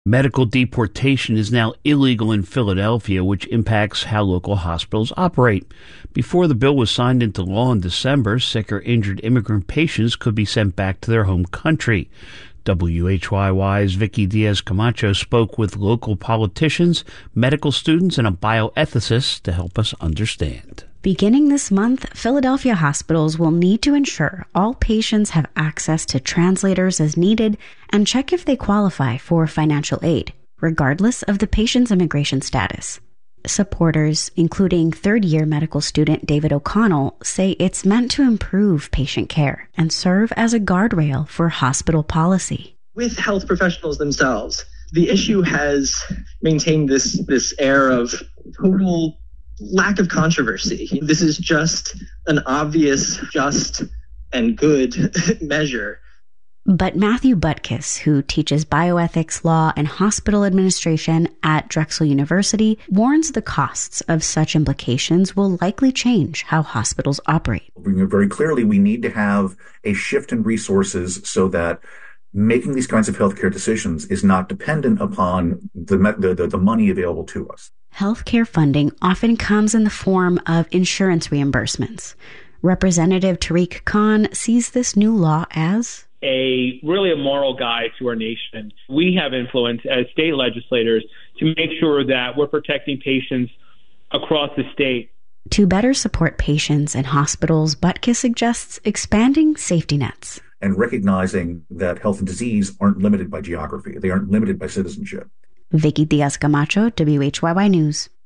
Medical deportation is now illegal in Philadelphia, which impacts how local hospitals operate. Before the bill was signed into law in December, sick or injured immigrant patients could be sent back to their home country. WHYY's Vicky Diaz-Camacho spoke with local politicians, medical students, and a bioethicist to help us understand. Beginning this month, Philadelphia hospitals will need to ensure all patients have access to translators as needed and check if they qualify for financial aid, regardless of the patient's immigration status. Supporters, including third-year medical student David O'Connell, say it's meant to improve patient care and serve as a guardrail for hospital policy. With health professionals themselves, the issue has maintained this air of total lack of controversy. This is just an obvious, just, and good measure. But Matthew Butkus, who teaches bioethics law and hospital administration at Drexel University, warns the costs of such implications will likely change how hospitals operate. Very clearly, we need to have a shift in resources so that making these kinds of healthcare decisions is not dependent upon the money available to us. Healthcare funding often comes in the form of insurance reimbursements. Representative Tariq Khan sees this new law as really a moral guide to our nation. We have influence as state legislators to make sure that we're protecting patients across the state. To better support patients and hospitals, Butkus suggests expanding safety nets and recognizing that health and disease aren't limited by geography. They aren't limited by citizenship. Vicky Diaz-Camacho, WHYY News.